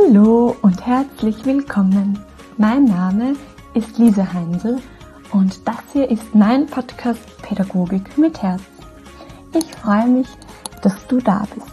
Hallo und herzlich willkommen. Mein Name ist Lisa Heinzel und das hier ist mein Podcast Pädagogik mit Herz. Ich freue mich, dass du da bist.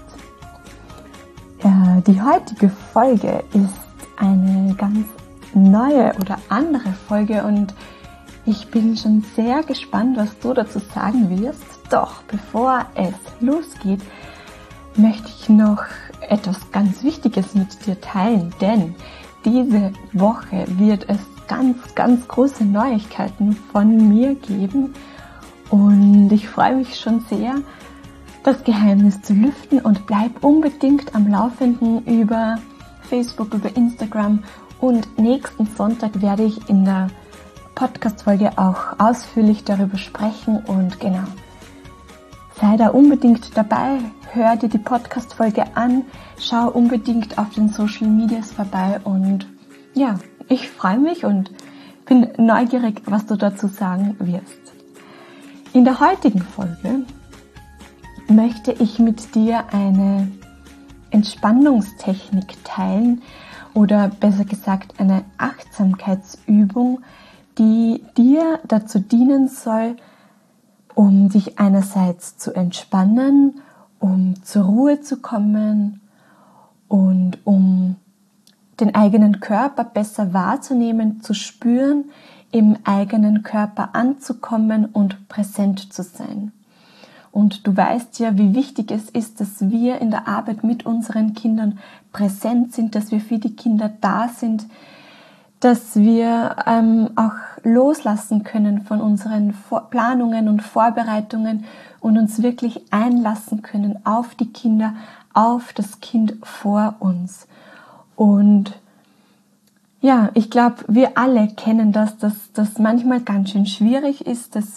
Die heutige Folge ist eine ganz neue oder andere Folge und ich bin schon sehr gespannt, was du dazu sagen wirst. Doch bevor es losgeht, möchte ich noch etwas ganz Wichtiges mit dir teilen, denn diese Woche wird es ganz große Neuigkeiten von mir geben und ich freue mich schon sehr, das Geheimnis zu lüften und bleib unbedingt am Laufenden über Facebook, über Instagram und nächsten Sonntag werde ich in der Podcast-Folge auch ausführlich darüber sprechen und genau. Sei da unbedingt dabei, hör dir die Podcast-Folge an, schau unbedingt auf den Social Medias vorbei und ja, ich freue mich und bin neugierig, was du dazu sagen wirst. In der heutigen Folge möchte ich mit dir eine Entspannungstechnik teilen oder besser gesagt eine Achtsamkeitsübung, die dir dazu dienen soll, um dich einerseits zu entspannen, um zur Ruhe zu kommen und um den eigenen Körper besser wahrzunehmen, zu spüren, im eigenen Körper anzukommen und präsent zu sein. Und du weißt ja, wie wichtig es ist, dass wir in der Arbeit mit unseren Kindern präsent sind, dass wir für die Kinder da sind, dass wir auch loslassen können von unseren Planungen und Vorbereitungen und uns wirklich einlassen können auf die Kinder, auf das Kind vor uns. Und ja, ich glaube, wir alle kennen das, dass das manchmal ganz schön schwierig ist, dass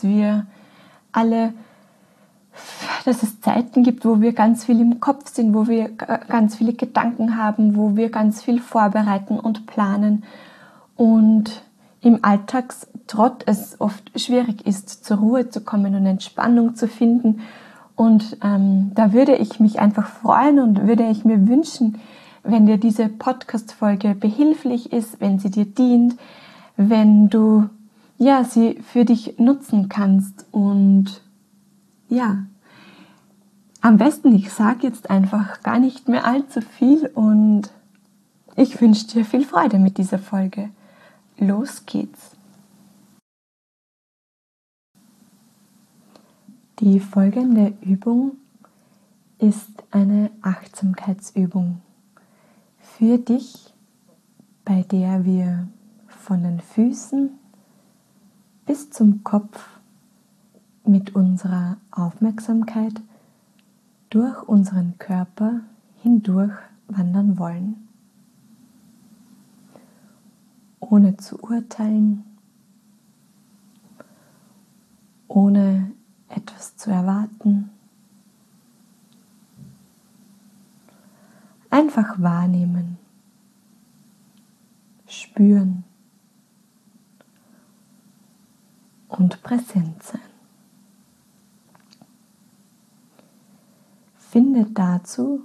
es Zeiten gibt, wo wir ganz viel im Kopf sind, wo wir ganz viele Gedanken haben, wo wir ganz viel vorbereiten und planen. Und im Alltagstrott es oft schwierig ist, zur Ruhe zu kommen und Entspannung zu finden. Und da würde ich mich einfach freuen und würde ich mir wünschen, wenn dir diese Podcast-Folge behilflich ist, wenn sie dir dient, wenn du sie für dich nutzen kannst. Und ja, am besten, ich sage jetzt einfach gar nicht mehr allzu viel und ich wünsche dir viel Freude mit dieser Folge. Los geht's! Die folgende Übung ist eine Achtsamkeitsübung für dich, bei der wir von den Füßen bis zum Kopf mit unserer Aufmerksamkeit durch unseren Körper hindurch wandern wollen. Ohne zu urteilen, ohne etwas zu erwarten. Einfach wahrnehmen, spüren und präsent sein. Finde dazu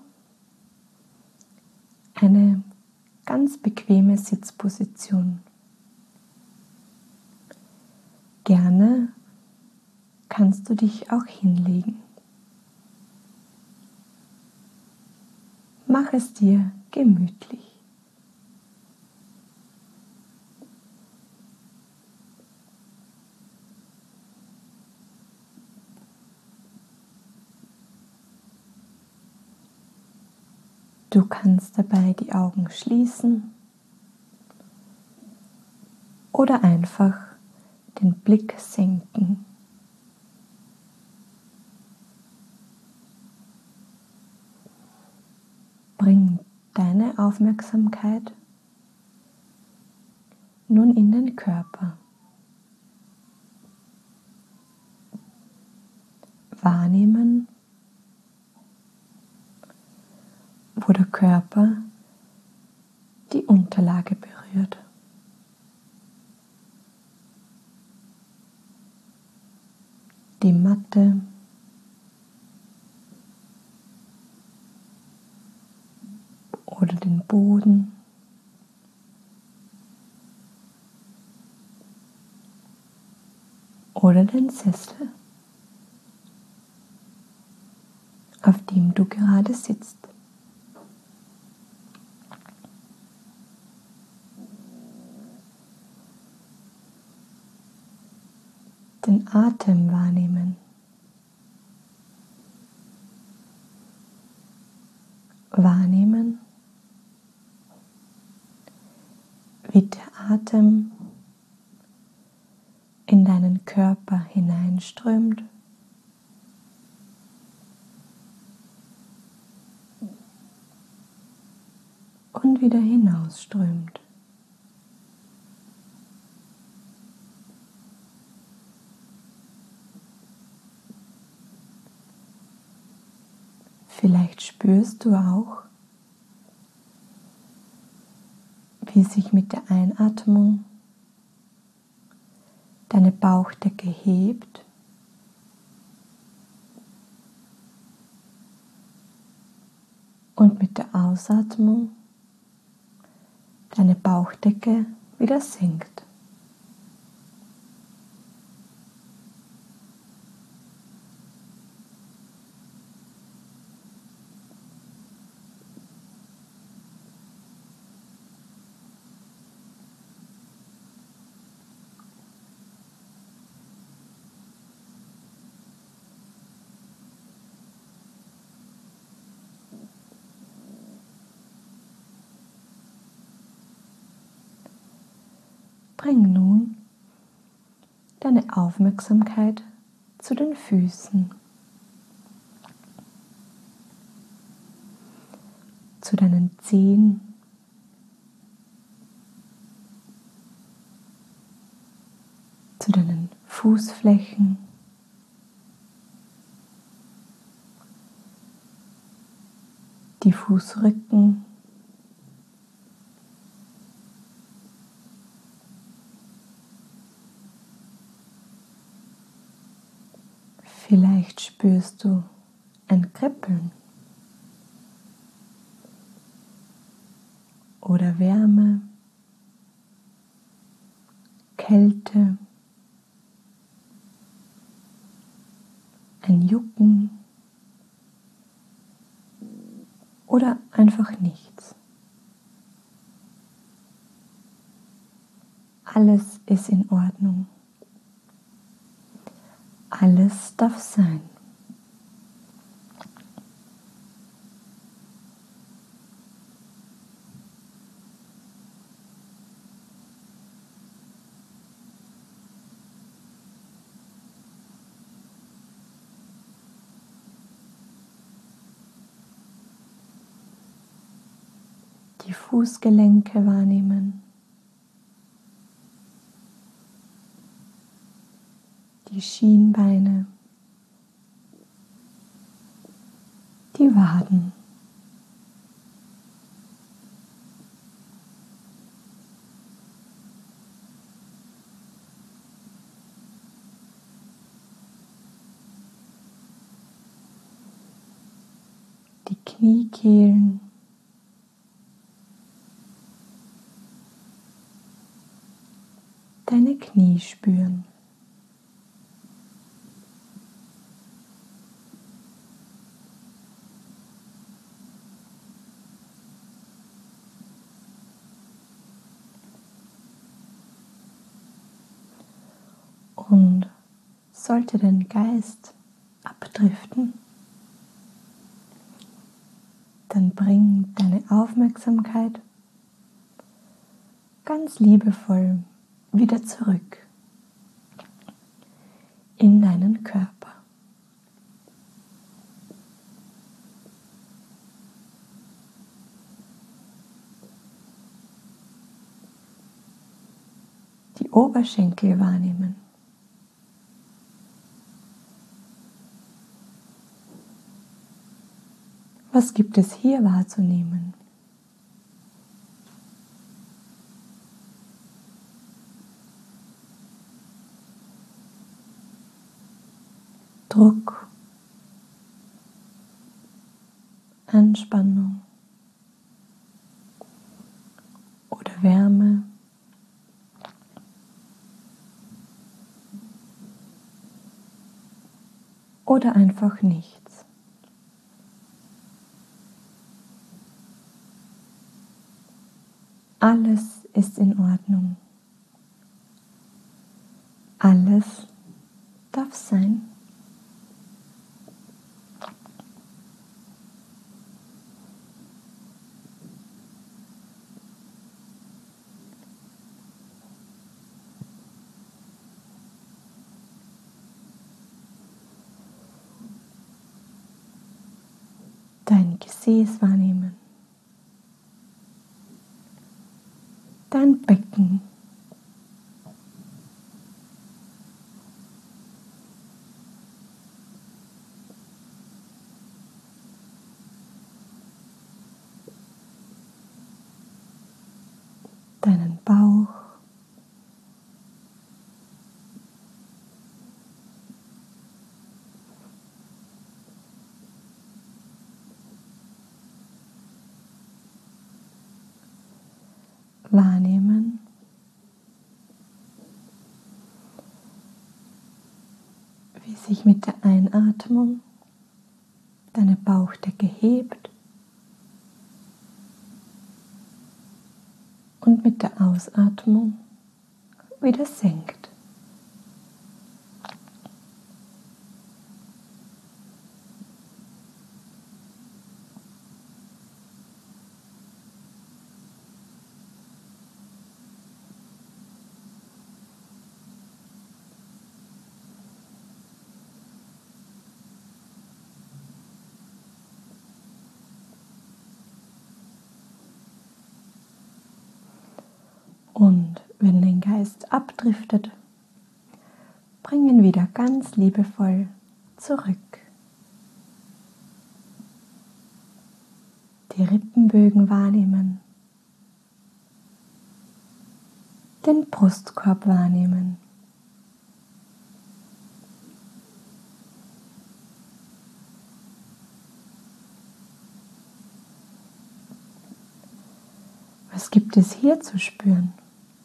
eine ganz bequeme Sitzposition. Gerne kannst du dich auch hinlegen. Mach es dir gemütlich. Du kannst dabei die Augen schließen oder einfach den Blick senken. Bring deine Aufmerksamkeit nun in den Körper. Wahrnehmen, wo der Körper die Unterlage berührt. Die Matte, oder den Boden. oder den Sessel, auf dem du gerade sitzt. Den Atem wahrnehmen. Wahrnehmen, wie der Atem in deinen Körper hineinströmt und wieder hinausströmt. Vielleicht spürst du auch, wie sich mit der Einatmung deine Bauchdecke hebt und mit der Ausatmung deine Bauchdecke wieder senkt. Bring nun deine Aufmerksamkeit zu den Füßen, zu deinen Zehen, zu deinen Fußflächen, die Fußrücken, vielleicht spürst du ein Kribbeln oder Wärme, Kälte, ein Jucken oder einfach nichts. Alles ist in Ordnung. Alles darf sein. Die Fußgelenke wahrnehmen, die Schienbeine, die Waden. Die Kniekehlen, deine Knie spüren. Und sollte dein Geist abdriften, dann bring deine Aufmerksamkeit ganz liebevoll wieder zurück in deinen Körper. Die Oberschenkel wahrnehmen. Was gibt es hier wahrzunehmen? Druck, Anspannung oder Wärme. oder einfach nichts. Alles ist in Ordnung. Alles darf sein. Dein Gesäß wahrnehmen, dein Becken, deinen Bauch, wahrnehmen, wie sich mit der Einatmung deine Bauchdecke hebt und mit der Ausatmung wieder senkt. Und wenn dein Geist abdriftet, bring ihn wieder ganz liebevoll zurück. Die Rippenbögen wahrnehmen, den Brustkorb wahrnehmen, was gibt es hier zu spüren?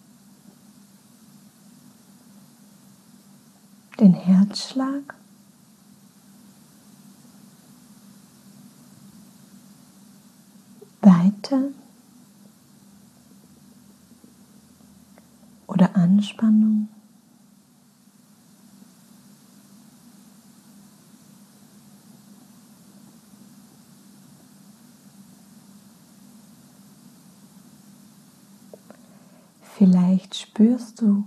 Den Herzschlag, Weite oder Anspannung? Vielleicht spürst du,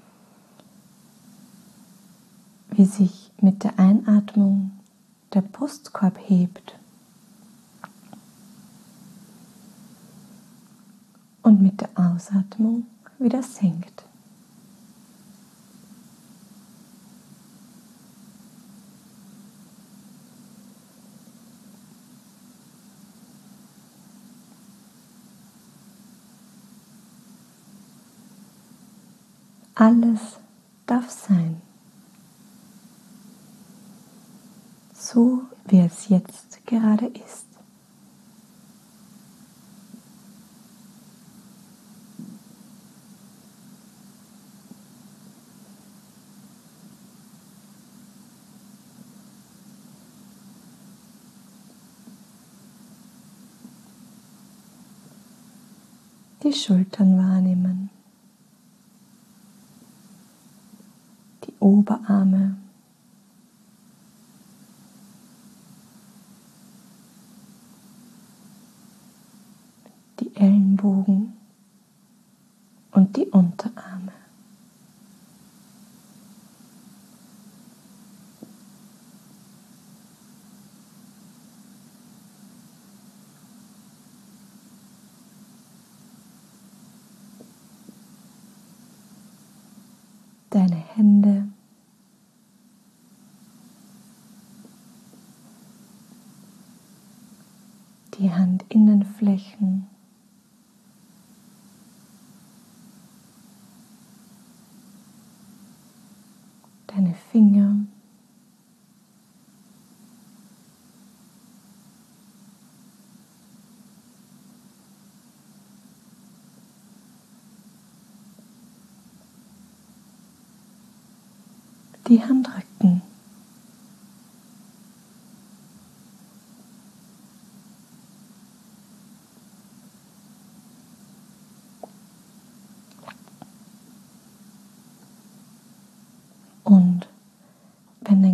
wie sich mit der Einatmung der Brustkorb hebt und mit der Ausatmung wieder senkt. Alles darf sein, so wie es jetzt gerade ist. Die Schultern wahrnehmen, die Oberarme, die Ellenbogen und die Unterarme. Deine Hände, die Handinnenflächen, deine Finger, die Handrücken,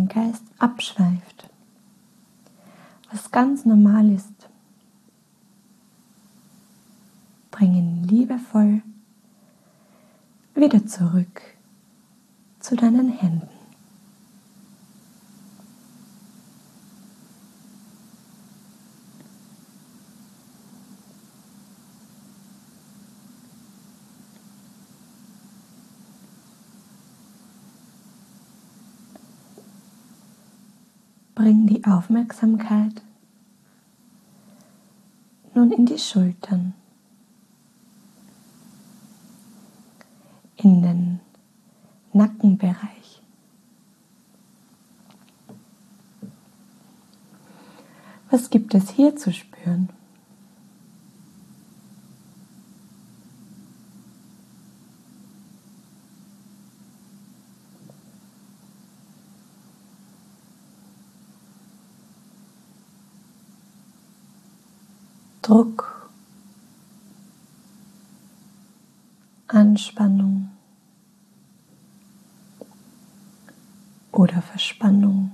dein Geist abschweift, was ganz normal ist. Bring ihn liebevoll wieder zurück zu deinen Händen. Bring die Aufmerksamkeit nun in die Schultern, in den Nackenbereich. Was gibt es hier zu spüren? Druck, Anspannung oder Verspannung.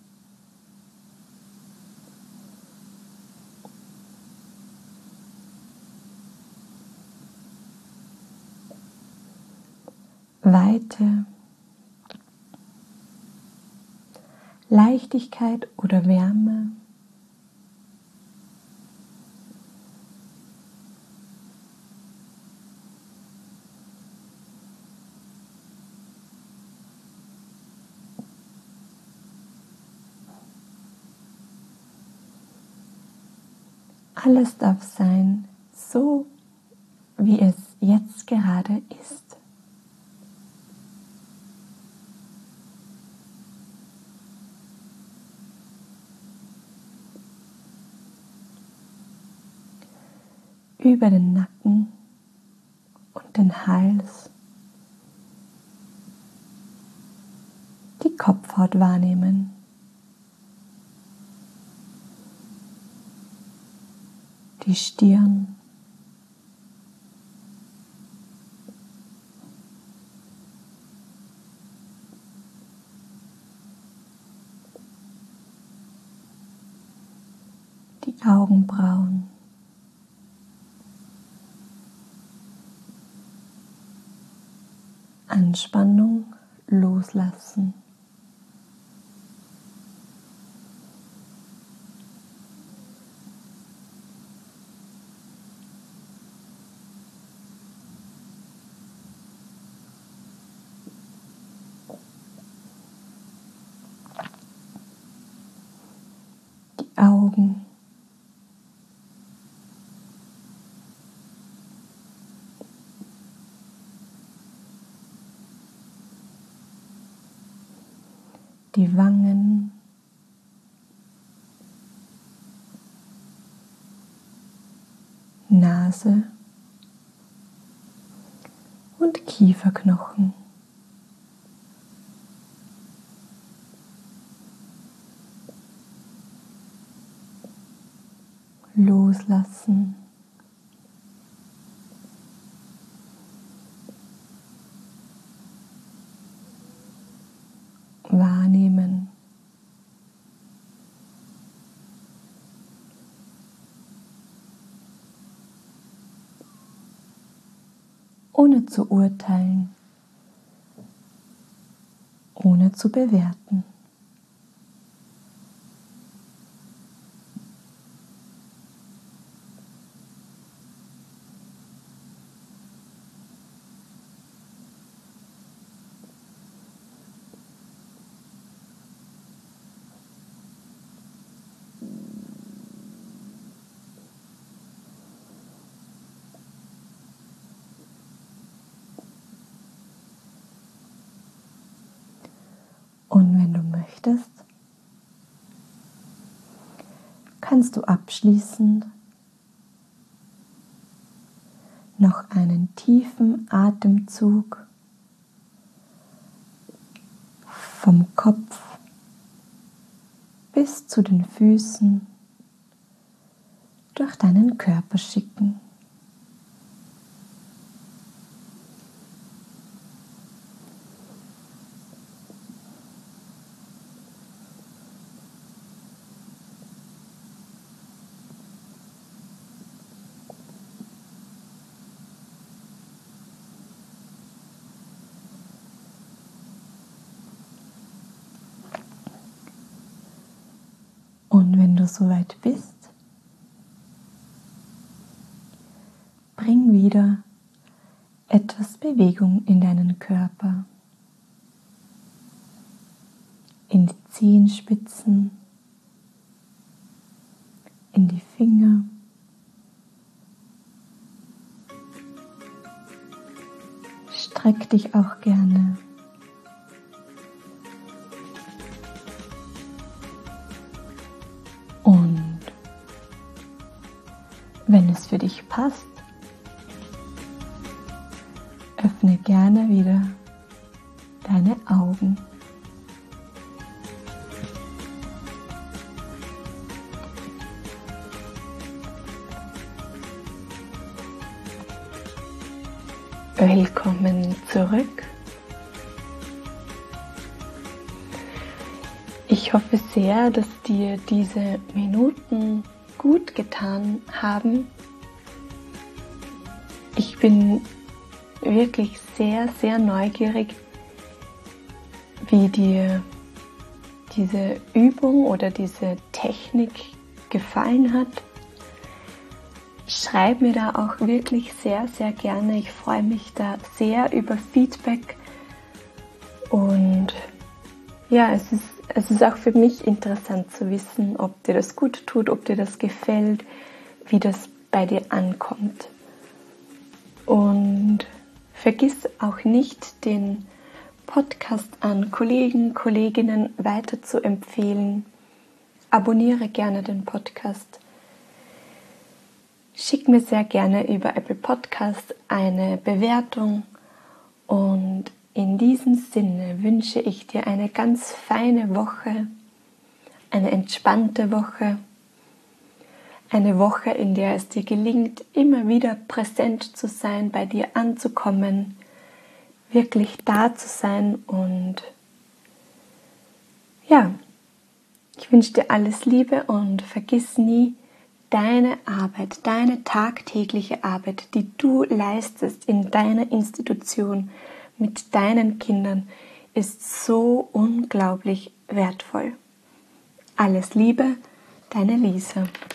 Weite, Leichtigkeit oder Wärme. Alles darf sein, so wie es jetzt gerade ist. Über den Nacken und den Hals die Kopfhaut wahrnehmen. Die Stirn, die Augenbrauen, Anspannung loslassen. Die Augen, die Wangen, Nase und Kieferknochen. Loslassen. Wahrnehmen. Ohne zu urteilen, ohne zu bewerten. Und wenn du möchtest, kannst du abschließend noch einen tiefen Atemzug vom Kopf bis zu den Füßen durch deinen Körper schicken. Und wenn du soweit bist, bring wieder etwas Bewegung in deinen Körper, in die Zehenspitzen, in die Finger, streck dich auch gerne. Und wenn es für dich passt, öffne gerne wieder deine Augen. Willkommen zurück. Ich hoffe sehr, dass dir diese Minuten gut getan haben. Ich bin wirklich sehr, sehr neugierig, wie dir diese Übung oder diese Technik gefallen hat. Schreib mir da auch wirklich sehr, sehr gerne. Ich freue mich da sehr über Feedback. Und ja, es ist auch für mich interessant zu wissen, ob dir das gut tut, ob dir das gefällt, wie das bei dir ankommt. Und vergiss auch nicht, den Podcast an Kollegen, Kolleginnen weiter zu empfehlen. Abonniere gerne den Podcast. Schick mir sehr gerne über Apple Podcast eine Bewertung und in diesem Sinne wünsche ich dir eine ganz feine Woche, eine entspannte Woche, eine Woche, in der es dir gelingt, immer wieder präsent zu sein, bei dir anzukommen, wirklich da zu sein und ja, ich wünsche dir alles Liebe und vergiss nie, deine Arbeit, deine tagtägliche Arbeit, die du leistest in deiner Institution mit deinen Kindern, ist so unglaublich wertvoll. Alles Liebe, deine Lisa.